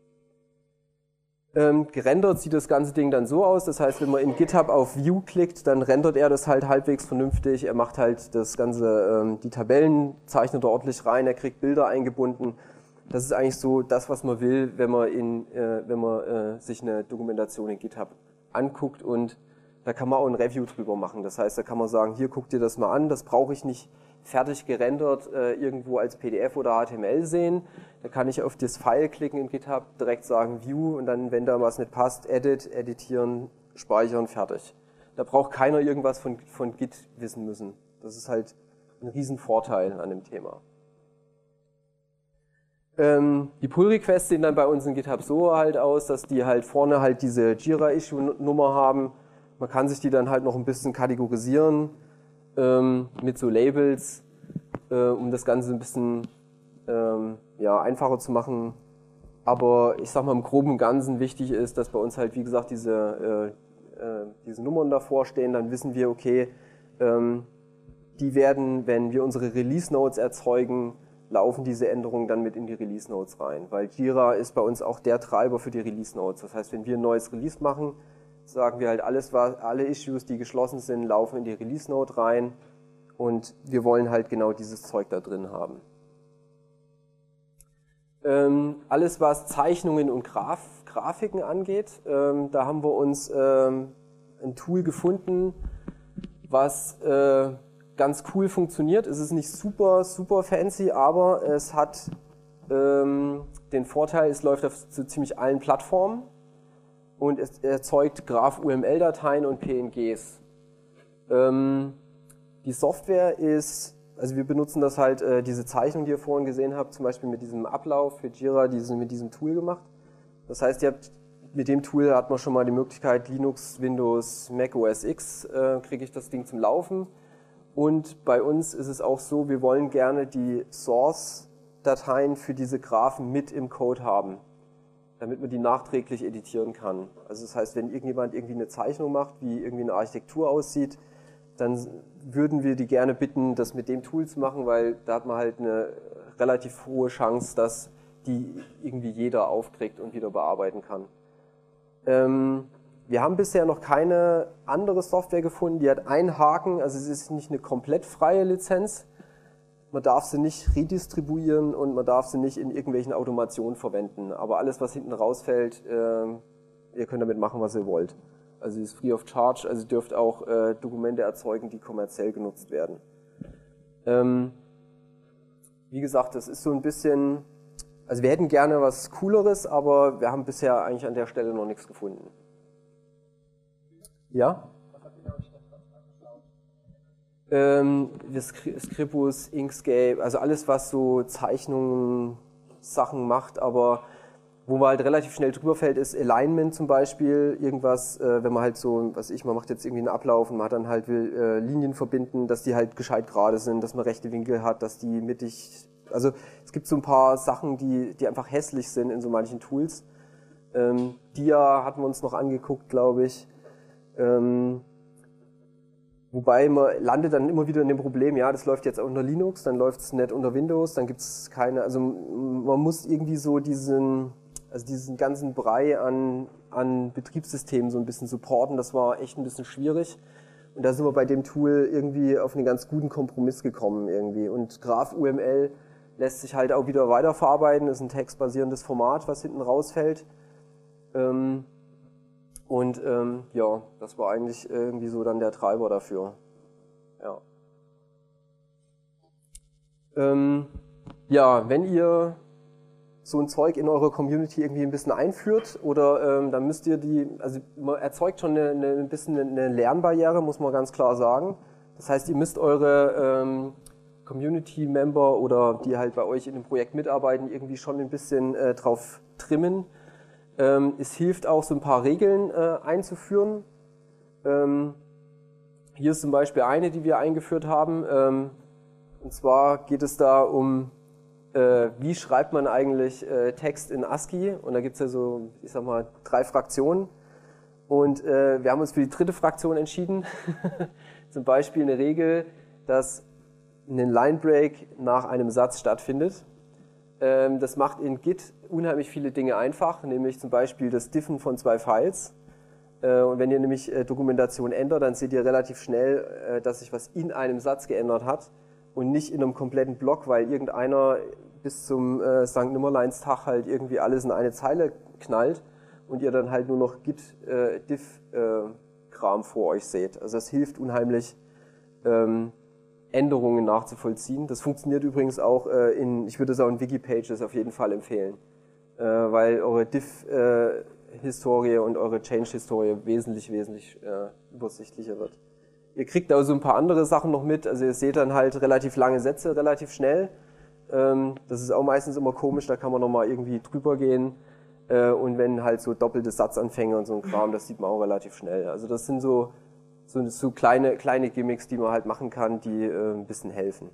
Ähm, gerendert sieht das ganze Ding dann so aus, das heißt, wenn man in GitHub auf View klickt, dann rendert er das halt halbwegs vernünftig, er macht halt das ganze, ähm, die Tabellen, zeichnet er ordentlich rein, er kriegt Bilder eingebunden. Das ist eigentlich so das, was man will, wenn man, in, äh, wenn man äh, sich eine Dokumentation in GitHub anguckt, und da kann man auch ein Review drüber machen. Das heißt, da kann man sagen, hier, guck dir das mal an, das brauche ich nicht fertig gerendert äh, irgendwo als P D F oder H T M L sehen. Da kann ich auf das File klicken in GitHub, direkt sagen View und dann, wenn da was nicht passt, Edit, editieren, speichern, fertig. Da braucht keiner irgendwas von, von Git wissen müssen. Das ist halt ein Riesenvorteil an dem Thema. Ähm, die Pull-Requests sehen dann bei uns in GitHub so halt aus, dass die halt vorne halt diese Jira-Issue-Nummer haben. Man kann sich die dann halt noch ein bisschen kategorisieren ähm, mit so Labels, äh, um das Ganze ein bisschen ähm, ja, einfacher zu machen. Aber ich sag mal, im Groben und Ganzen wichtig ist, dass bei uns halt, wie gesagt, diese, äh, äh, diese Nummern davor stehen. Dann wissen wir, okay, ähm, die werden, wenn wir unsere Release-Notes erzeugen, laufen diese Änderungen dann mit in die Release-Notes rein. Weil Jira ist bei uns auch der Treiber für die Release-Notes. Das heißt, wenn wir ein neues Release machen, sagen wir halt, alles, was, alle Issues, die geschlossen sind, laufen in die Release-Note rein, und wir wollen halt genau dieses Zeug da drin haben. Ähm, alles, was Zeichnungen und Graf, Grafiken angeht, ähm, da haben wir uns ähm, ein Tool gefunden, was äh, ganz cool funktioniert. Es ist nicht super, super fancy, aber es hat ähm, den Vorteil, es läuft auf so ziemlich allen Plattformen. Und es erzeugt Graph-U M L-Dateien und P N Gs. Ähm, die Software ist, also wir benutzen das halt, äh, diese Zeichnung, die ihr vorhin gesehen habt, zum Beispiel mit diesem Ablauf für Jira, diese, mit diesem Tool gemacht. Das heißt, ihr habt, mit dem Tool hat man schon mal die Möglichkeit, Linux, Windows, Mac O S X, äh, kriege ich das Ding zum Laufen. Und bei uns ist es auch so, wir wollen gerne die Source-Dateien für diese Graphen mit im Code haben, damit man die nachträglich editieren kann. Also das heißt, wenn irgendjemand irgendwie eine Zeichnung macht, wie irgendwie eine Architektur aussieht, dann würden wir die gerne bitten, das mit dem Tool zu machen, weil da hat man halt eine relativ hohe Chance, dass die irgendwie jeder aufkriegt und wieder bearbeiten kann. Ähm, wir haben bisher noch keine andere Software gefunden, die hat einen Haken, also es ist nicht eine komplett freie Lizenz. Man darf sie nicht redistribuieren und man darf sie nicht in irgendwelchen Automationen verwenden. Aber alles, was hinten rausfällt, äh, ihr könnt damit machen, was ihr wollt. Also es ist free of charge, also ihr dürft auch äh, Dokumente erzeugen, die kommerziell genutzt werden. Ähm, wie gesagt, das ist so ein bisschen, also wir hätten gerne was Cooleres, aber wir haben bisher eigentlich an der Stelle noch nichts gefunden. Ja? Ähm, Scribus, Inkscape, also alles, was so Zeichnungen, Sachen macht, aber wo man halt relativ schnell drüber fällt, ist Alignment zum Beispiel, irgendwas, äh, wenn man halt so, was ich, man macht jetzt irgendwie einen Ablauf und man hat dann halt will äh, Linien verbinden, dass die halt gescheit gerade sind, dass man rechte Winkel hat, dass die mittig, also es gibt so ein paar Sachen, die, die einfach hässlich sind in so manchen Tools. Ähm, Dia hatten wir uns noch angeguckt, glaube ich. Ähm, Wobei man landet dann immer wieder in dem Problem, ja, das läuft jetzt unter Linux, dann läuft es nicht unter Windows, dann gibt es keine, also man muss irgendwie so diesen, also diesen ganzen Brei an, an Betriebssystemen so ein bisschen supporten, das war echt ein bisschen schwierig. Und da sind wir bei dem Tool irgendwie auf einen ganz guten Kompromiss gekommen irgendwie. Und Graph-U M L lässt sich halt auch wieder weiterverarbeiten, ist ein textbasierendes Format, was hinten rausfällt. Ähm, und ähm, ja, das war eigentlich irgendwie so dann der Treiber dafür. Ja, ähm, ja wenn ihr so ein Zeug in eurer Community irgendwie ein bisschen einführt oder ähm, dann müsst ihr die, also man erzeugt schon eine, eine, ein bisschen eine Lernbarriere, muss man ganz klar sagen. Das heißt, ihr müsst eure ähm, Community-Member oder die halt bei euch in dem Projekt mitarbeiten, irgendwie schon ein bisschen äh, drauf trimmen. Ähm, es hilft auch, so ein paar Regeln äh, einzuführen. Ähm, hier ist zum Beispiel eine, die wir eingeführt haben. Ähm, und zwar geht es da um Äh, wie schreibt man eigentlich äh, Text in ASCII? Und da gibt es ja so, ich sag mal, drei Fraktionen. Und äh, wir haben uns für die dritte Fraktion entschieden. Zum Beispiel eine Regel, dass ein Line-Break nach einem Satz stattfindet. Ähm, das macht in Git unheimlich viele Dinge einfach, nämlich zum Beispiel das Diffen von zwei Files. Äh, und wenn ihr nämlich äh, Dokumentation ändert, dann seht ihr relativ schnell, äh, dass sich was in einem Satz geändert hat. Und nicht in einem kompletten Block, weil irgendeiner bis zum äh, Sankt Nimmerleinstag halt irgendwie alles in eine Zeile knallt und ihr dann halt nur noch Git-Diff-Kram äh, vor euch seht. Also das hilft unheimlich, ähm, Änderungen nachzuvollziehen. Das funktioniert übrigens auch äh, in, ich würde es auch in Wiki-Pages auf jeden Fall empfehlen, äh, weil eure Diff-Historie äh, und eure Change-Historie wesentlich, wesentlich äh, übersichtlicher wird. Ihr kriegt da so ein paar andere Sachen noch mit, also ihr seht dann halt relativ lange Sätze, relativ schnell. Das ist auch meistens immer komisch, da kann man nochmal irgendwie drüber gehen. Und wenn halt so doppelte Satzanfänge und so ein Kram, das sieht man auch relativ schnell. Also das sind so, so, so kleine, kleine Gimmicks, die man halt machen kann, die ein bisschen helfen.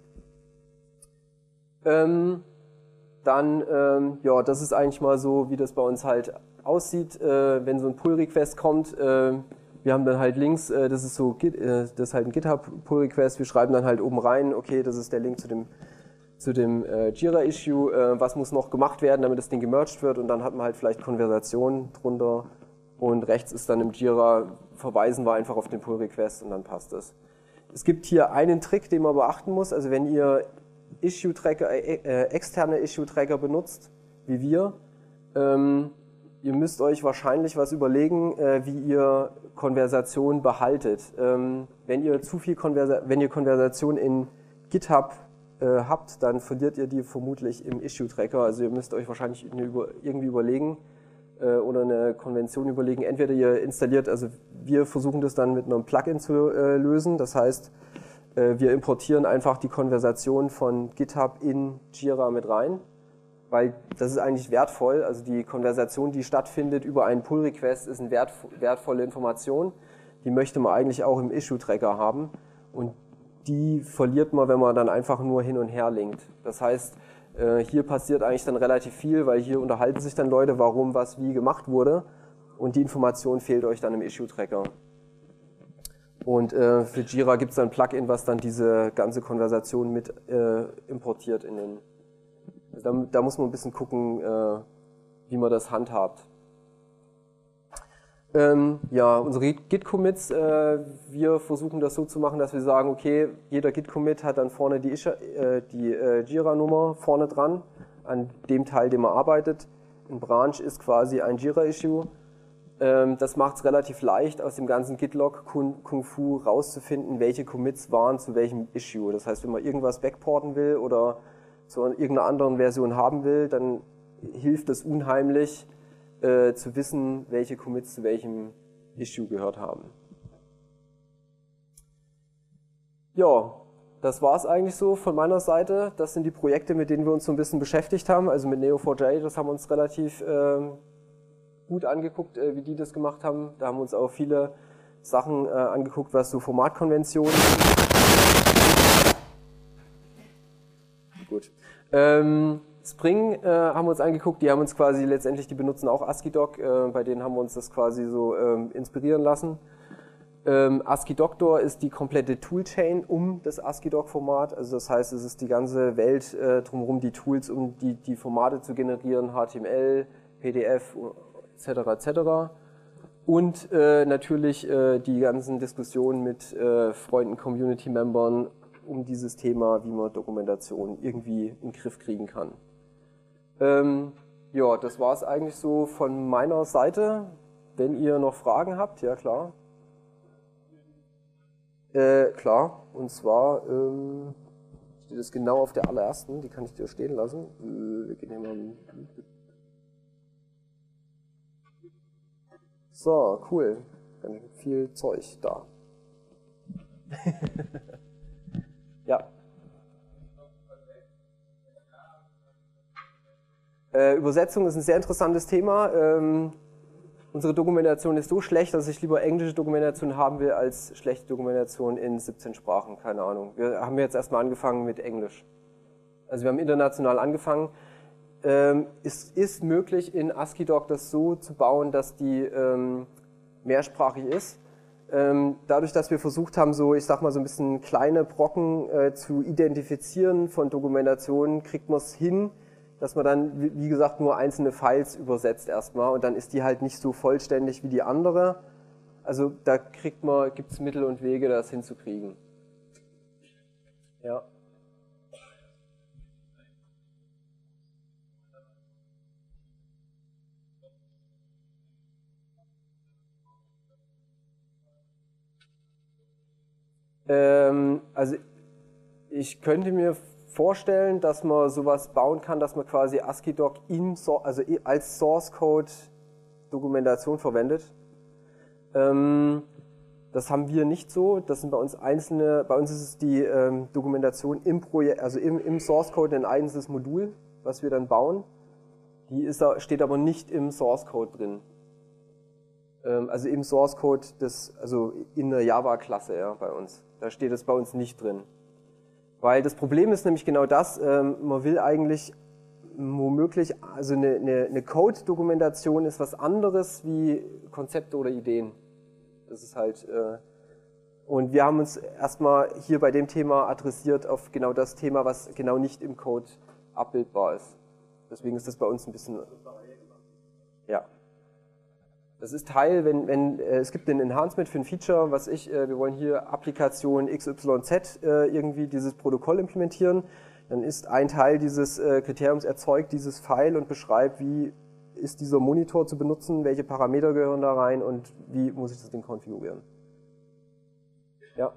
Dann, ja, das ist eigentlich mal so, wie das bei uns halt aussieht, wenn so ein Pull-Request kommt. Wir haben dann halt Links, das ist so, das ist halt ein GitHub-Pull-Request, wir schreiben dann halt oben rein, okay, das ist der Link zu dem, zu dem Jira-Issue, was muss noch gemacht werden, damit das Ding gemerged wird und dann hat man halt vielleicht Konversationen drunter und rechts ist dann im Jira, verweisen wir einfach auf den Pull-Request und dann passt das. Es gibt hier einen Trick, den man beachten muss, also wenn ihr Issue-Tracker, äh, externe Issue-Tracker benutzt, wie wir, ähm, ihr müsst euch wahrscheinlich was überlegen, äh, wie ihr Konversation behaltet. Ähm, wenn ihr zu viel Konversa wenn ihr Konversation in GitHub äh, habt, dann verliert ihr die vermutlich im Issue-Tracker. Also ihr müsst euch wahrscheinlich eine über irgendwie überlegen äh, oder eine Konvention überlegen. Entweder ihr installiert, also wir versuchen das dann mit einem Plugin zu äh, lösen. Das heißt, äh, wir importieren einfach die Konversation von GitHub in Jira mit rein. Weil das ist eigentlich wertvoll, also die Konversation, die stattfindet über einen Pull-Request, ist eine wert, wertvolle Information. Die möchte man eigentlich auch im Issue-Tracker haben und die verliert man, wenn man dann einfach nur hin und her linkt. Das heißt, hier passiert eigentlich dann relativ viel, weil hier unterhalten sich dann Leute, warum was wie gemacht wurde und die Information fehlt euch dann im Issue-Tracker. Und äh, für Jira gibt es dann ein Plugin, was dann diese ganze Konversation mit äh, importiert in den. Da, da muss man ein bisschen gucken, äh, wie man das handhabt. Ähm, ja, unsere Git-Commits, äh, wir versuchen das so zu machen, dass wir sagen, okay, jeder Git-Commit hat dann vorne die, äh, die äh, Jira-Nummer vorne dran, an dem Teil, den man arbeitet. Ein Branch ist quasi ein Jira-Issue. Ähm, das macht es relativ leicht, aus dem ganzen Git-Log Kung Fu rauszufinden, welche Commits waren zu welchem Issue. Das heißt, wenn man irgendwas backporten will oder zu irgendeiner anderen Version haben will, dann hilft es unheimlich, äh, zu wissen, welche Commits zu welchem Issue gehört haben. Ja, das war es eigentlich so von meiner Seite. Das sind die Projekte, mit denen wir uns so ein bisschen beschäftigt haben. Also mit Neo four j, das haben wir uns relativ äh, gut angeguckt, äh, wie die das gemacht haben. Da haben wir uns auch viele Sachen äh, angeguckt, was so Formatkonventionen Gut. Ähm, Spring äh, haben wir uns angeguckt, die haben uns quasi letztendlich, die benutzen auch ASCII-Doc, äh, bei denen haben wir uns das quasi so ähm, inspirieren lassen. Ähm, ASCII-Doctor ist die komplette Toolchain um das ASCII-Doc-Format, also das heißt, es ist die ganze Welt äh, drumherum, die Tools, um die, die Formate zu generieren, H T M L, P D F et cetera et cetera. Und äh, natürlich äh, die ganzen Diskussionen mit äh, Freunden, Community-Membern um dieses Thema, wie man Dokumentation irgendwie in den Griff kriegen kann. Ähm, Ja, das war es eigentlich so von meiner Seite. Wenn ihr noch Fragen habt, ja klar. Äh, klar, und zwar ähm, steht es genau auf der allerersten, die kann ich dir stehen lassen. Äh, wir gehen hier mal. So, cool. Ganz schön viel Zeug da. Ja. Äh, Übersetzung ist ein sehr interessantes Thema. Ähm, unsere Dokumentation ist so schlecht, dass ich lieber englische Dokumentation haben will, als schlechte Dokumentation in siebzehn Sprachen. Keine Ahnung. Wir haben jetzt erstmal angefangen mit Englisch. Also wir haben international angefangen. Ähm, es ist möglich, in ASCII-Doc das so zu bauen, dass die ähm, mehrsprachig ist. Ähm, dadurch, dass wir versucht haben, so, ich sag mal, so ein bisschen kleine Brocken äh, zu identifizieren von Dokumentationen, kriegt man es hin, dass man dann, wie gesagt, nur einzelne Files übersetzt erstmal und dann ist die halt nicht so vollständig wie die andere. Also da kriegt man, gibt es Mittel und Wege, das hinzukriegen. Ja. Ähm, also ich könnte mir vorstellen, dass man sowas bauen kann, dass man quasi ASCII-Doc in, also als Source Code Dokumentation verwendet. Ähm, das haben wir nicht so. Das sind bei uns einzelne. Bei uns ist es die ähm, Dokumentation im Projekt, also im, im Source Code ein einzelnes Modul, was wir dann bauen. Die ist, steht aber nicht im Source Code drin. Ähm, also im Source Code des, also in der Java-Klasse, ja, bei uns. Da steht es bei uns nicht drin. Weil das Problem ist nämlich genau das, ähm, man will eigentlich womöglich, also eine, eine, eine Code-Dokumentation ist was anderes wie Konzepte oder Ideen. Das ist halt, äh, und wir haben uns erstmal hier bei dem Thema adressiert auf genau das Thema, was genau nicht im Code abbildbar ist. Deswegen ist das bei uns ein bisschen, ja. Das ist Teil, wenn, wenn äh, es gibt ein Enhancement für ein Feature, was ich, äh, wir wollen hier Applikation X Y Z äh, irgendwie dieses Protokoll implementieren, dann ist ein Teil dieses äh, Kriteriums erzeugt dieses File und beschreibt, wie ist dieser Monitor zu benutzen, welche Parameter gehören da rein und wie muss ich das Ding konfigurieren. Ja.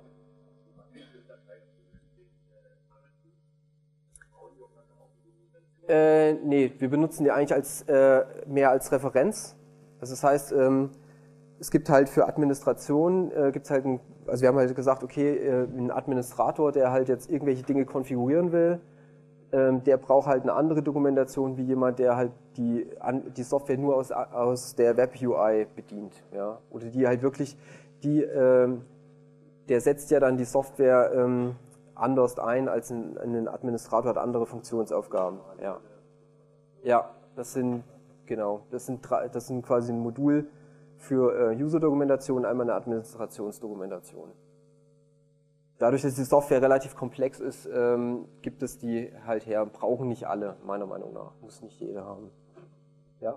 Äh, nee, wir benutzen die eigentlich als, äh, mehr als Referenz. Also das heißt, ähm, es gibt halt für Administration, äh, gibt's halt ein, also wir haben halt gesagt, okay, äh, ein Administrator, der halt jetzt irgendwelche Dinge konfigurieren will, ähm, der braucht halt eine andere Dokumentation wie jemand, der halt die, an, die Software nur aus, aus der Web-U I bedient. Ja? Oder die halt wirklich, die, ähm, der setzt ja dann die Software ähm, anders ein, als ein, ein Administrator hat andere Funktionsaufgaben. Ja, ja, das sind, genau, das sind, das sind quasi ein Modul für äh, User-Dokumentation, einmal eine Administrationsdokumentation. Dadurch, dass die Software relativ komplex ist, ähm, gibt es die halt her, brauchen nicht alle, meiner Meinung nach, muss nicht jeder haben. Ja?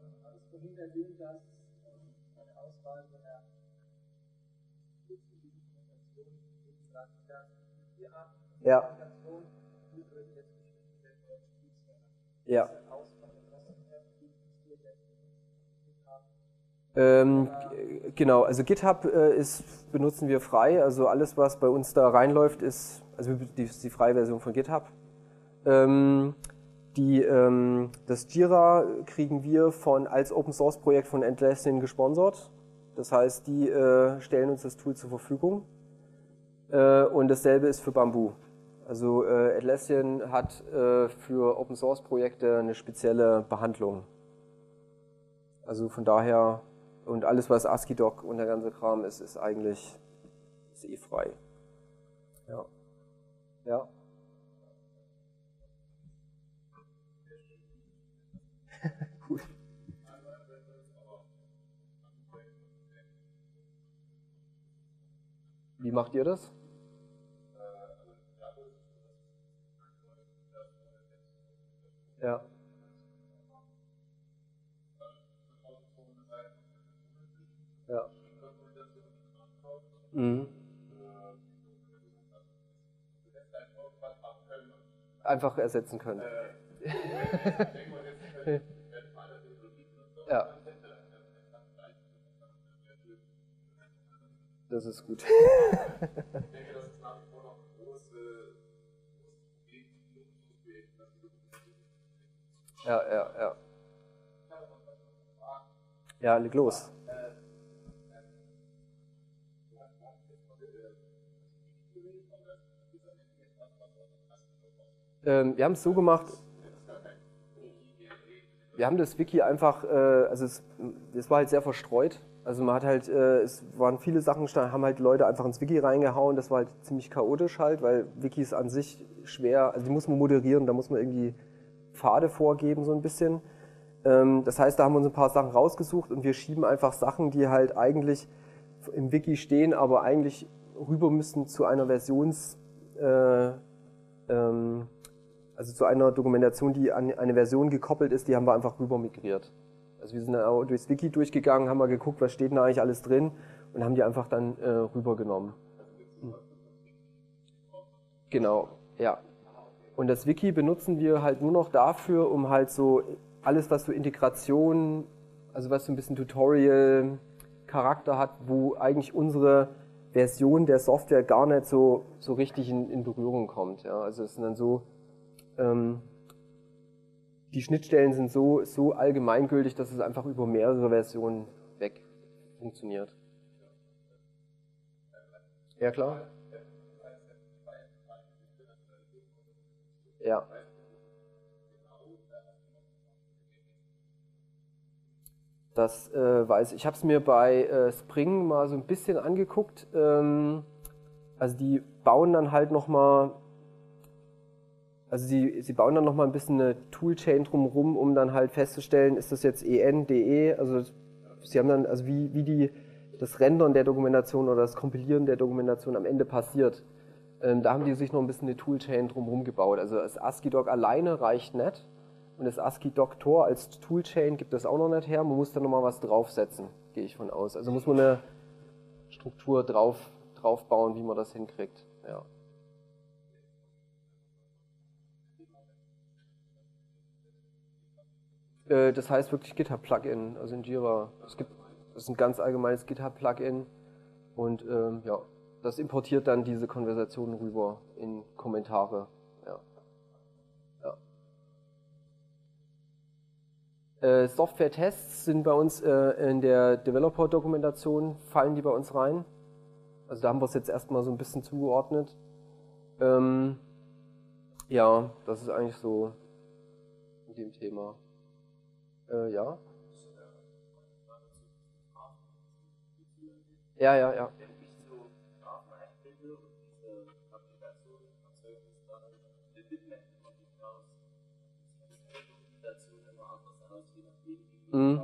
Ja. Ja. Ähm, genau, also GitHub äh, ist, benutzen wir frei, also alles, was bei uns da reinläuft, ist, also die, die freie Version von GitHub. Ähm, die, ähm, das Jira kriegen wir von, als Open Source Projekt von Atlassian gesponsert. Das heißt, die äh, stellen uns das Tool zur Verfügung. Äh, und dasselbe ist für Bamboo. Also äh, Atlassian hat äh, für Open Source Projekte eine spezielle Behandlung. Also von daher, und alles was ASCII-Doc und der ganze Kram ist, ist eigentlich ist eh frei. Ja. Ja. Cool. Wie macht ihr das? Ja. Ja. Mhm. Einfach ersetzen können. Ja. Das ist gut. Ja, ja, ja. Ja, leg los. Ähm, wir haben es so gemacht, wir haben das Wiki einfach, äh, also es, es war halt sehr verstreut. Also man hat halt, äh, es waren viele Sachen, haben halt Leute einfach ins Wiki reingehauen, das war halt ziemlich chaotisch halt, weil Wikis an sich schwer, also die muss man moderieren, da muss man irgendwie Pfade vorgeben so ein bisschen. Ähm, das heißt, da haben wir uns ein paar Sachen rausgesucht und wir schieben einfach Sachen, die halt eigentlich im Wiki stehen, aber eigentlich rüber müssen zu einer Versions, äh, ähm, also zu einer Dokumentation, die an eine Version gekoppelt ist, die haben wir einfach rüber migriert. Also wir sind dann auch durchs Wiki durchgegangen, haben mal geguckt, was steht denn da eigentlich alles drin und haben die einfach dann äh, rübergenommen. Genau, ja. Und das Wiki benutzen wir halt nur noch dafür, um halt so alles, was so Integration, also was so ein bisschen Tutorial-Charakter hat, wo eigentlich unsere Version der Software gar nicht so, so richtig in, in Berührung kommt. Ja. Also es sind dann so, ähm, die Schnittstellen sind so, so allgemeingültig, dass es einfach über mehrere Versionen weg funktioniert. Ja, klar. Ja. Das äh, weiß ich. Ich habe es mir bei äh, Spring mal so ein bisschen angeguckt. Ähm, also die bauen dann halt nochmal, also sie, sie bauen dann nochmal ein bisschen eine Toolchain drumherum, um dann halt festzustellen, ist das jetzt en, de, also sie haben dann, also wie, wie die, das Rendern der Dokumentation oder das Kompilieren der Dokumentation am Ende passiert. Ähm, da haben die sich noch ein bisschen eine Toolchain drumherum gebaut. Also das ASCII-Doc alleine reicht nicht. Und das ASCII-Doc-Tor als Toolchain gibt es auch noch nicht her. Man muss da nochmal was draufsetzen, gehe ich von aus. Also muss man eine Struktur drauf, drauf bauen, wie man das hinkriegt. Ja. Äh, das heißt wirklich GitHub-Plugin, also in Jira. Es gibt, das ist ein ganz allgemeines GitHub-Plugin. Und ähm, ja, das importiert dann diese Konversationen rüber in Kommentare. Ja. Äh, Software-Tests sind bei uns äh, in der Developer-Dokumentation, fallen die bei uns rein. Also da haben wir es jetzt erstmal so ein bisschen zugeordnet. Ähm, ja, das ist eigentlich so mit dem Thema. Äh, ja. Ja, ja, ja. Mhm.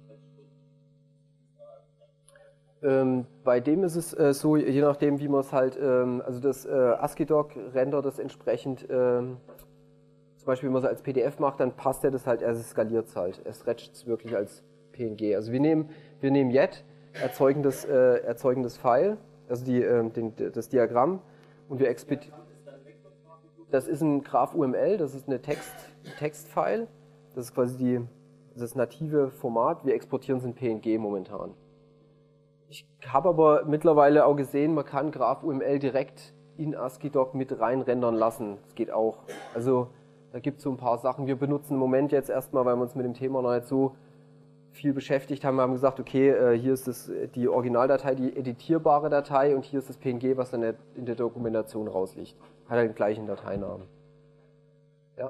Ähm, bei dem ist es äh, so, je nachdem wie man es halt, ähm, also das äh, ASCII-Doc rendert das entsprechend, ähm, zum Beispiel wenn man es als P D F macht, dann passt er das halt, er skaliert es halt, er stretcht es wirklich als P N G. Also wir nehmen, wir nehmen Jet, erzeugen das, äh, erzeugen das File, also die, äh, den, das Diagramm und wir exportieren. Das ist ein Graph U M L, das ist eine Text, Textfile, das ist quasi die, das native Format, wir exportieren es in P N G momentan. Ich habe aber mittlerweile auch gesehen, man kann Graph U M L direkt in ASCII-Doc mit rein rendern lassen. Das geht auch. Also da gibt es so ein paar Sachen. Wir benutzen im Moment jetzt erstmal, weil wir uns mit dem Thema noch nicht so viel beschäftigt haben, wir haben gesagt, okay, hier ist das, die Originaldatei, die editierbare Datei und hier ist das P N G, was dann in der Dokumentation rausliegt. Hat halt den gleichen Dateinamen. Ja.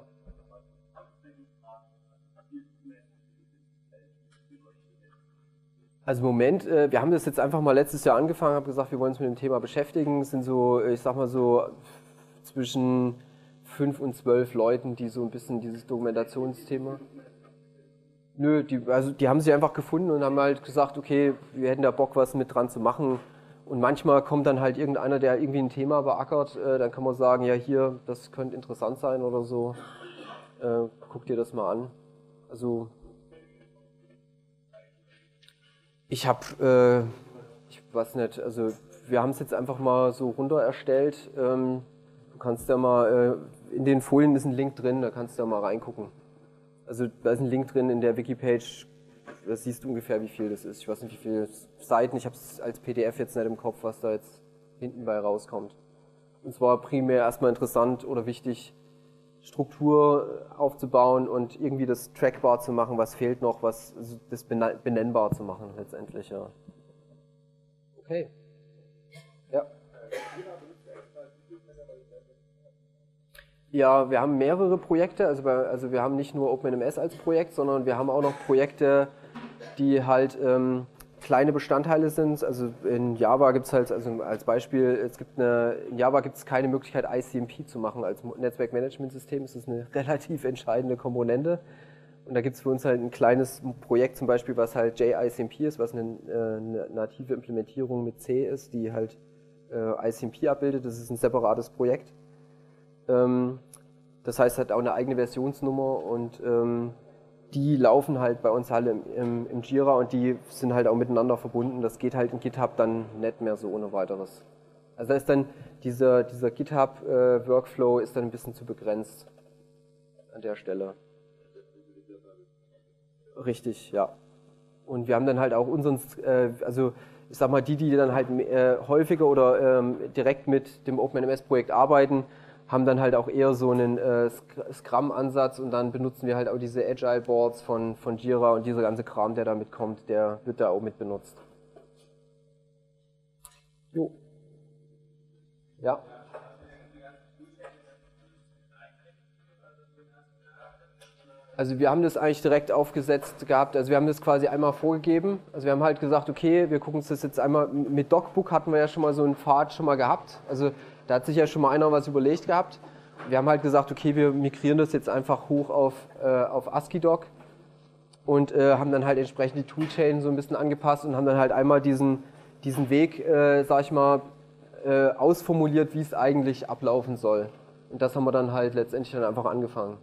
Also im Moment, äh, wir haben das jetzt einfach mal letztes Jahr angefangen, haben gesagt, wir wollen uns mit dem Thema beschäftigen. Es sind so, ich sag mal so, zwischen fünf und zwölf Leuten, die so ein bisschen dieses Dokumentationsthema... Nö, die, also die haben sich einfach gefunden und haben halt gesagt, okay, wir hätten da Bock, was mit dran zu machen. Und manchmal kommt dann halt irgendeiner, der irgendwie ein Thema beackert, äh, dann kann man sagen, ja hier, das könnte interessant sein oder so. Äh, guck dir das mal an. Also ich habe, äh, ich weiß nicht, also wir haben es jetzt einfach mal so runter erstellt. Ähm, du kannst da mal, äh, in den Folien ist ein Link drin, da kannst du da mal reingucken. Also da ist ein Link drin in der Wikipage, da siehst du ungefähr, wie viel das ist. Ich weiß nicht, wie viele Seiten, ich habe es als P D F jetzt nicht im Kopf, was da jetzt hinten bei rauskommt. Und zwar primär erstmal interessant oder wichtig, Struktur aufzubauen und irgendwie das trackbar zu machen, was fehlt noch, was das benennbar zu machen letztendlich, ja. Okay. Ja. Ja, wir haben mehrere Projekte, also, bei, also wir haben nicht nur OpenMS als Projekt, sondern wir haben auch noch Projekte, die halt ähm, kleine Bestandteile sind. Also in Java gibt es halt, also als Beispiel, es gibt eine, in Java gibt es keine Möglichkeit, I C M P zu machen als Netzwerkmanagementsystem. Das ist eine relativ entscheidende Komponente. Und da gibt es für uns halt ein kleines Projekt zum Beispiel, was halt J I C M P ist, was eine, eine native Implementierung mit C ist, die halt äh, I C M P abbildet. Das ist ein separates Projekt. Ähm, das heißt, hat auch eine eigene Versionsnummer und ähm, die laufen halt bei uns alle im, im, im Jira und die sind halt auch miteinander verbunden. Das geht halt in GitHub dann nicht mehr so ohne weiteres. Also da ist dann dieser, dieser GitHub-Workflow äh, ist dann ein bisschen zu begrenzt an der Stelle. Richtig, ja. Und wir haben dann halt auch unseren, äh, also ich sag mal, die, die dann halt äh, häufiger oder ähm, direkt mit dem OpenMS-Projekt arbeiten, haben dann halt auch eher so einen äh, Scrum-Ansatz und dann benutzen wir halt auch diese Agile-Boards von, von Jira und dieser ganze Kram, der da mitkommt, der wird da auch mit benutzt. Jo. Ja. Also wir haben das eigentlich direkt aufgesetzt gehabt, also wir haben das quasi einmal vorgegeben, also wir haben halt gesagt, okay, wir gucken uns das jetzt einmal, mit DocBook hatten wir ja schon mal so einen Pfad schon mal gehabt, also da hat sich ja schon mal einer was überlegt gehabt. Wir haben halt gesagt, okay, wir migrieren das jetzt einfach hoch auf, äh, auf ASCII-Doc und äh, haben dann halt entsprechend die Toolchain so ein bisschen angepasst und haben dann halt einmal diesen, diesen Weg, äh, sag ich mal, äh, ausformuliert, wie es eigentlich ablaufen soll. Und das haben wir dann halt letztendlich dann einfach angefangen.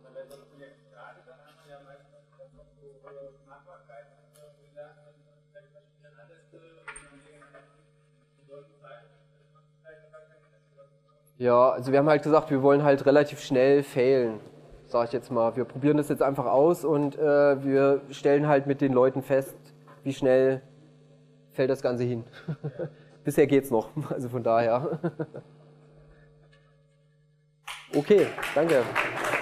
Ja, also wir haben halt gesagt, wir wollen halt relativ schnell failen, sag ich jetzt mal. Wir probieren das jetzt einfach aus und äh, wir stellen halt mit den Leuten fest, wie schnell fällt das Ganze hin. Bisher geht's noch, also von daher. Okay, danke.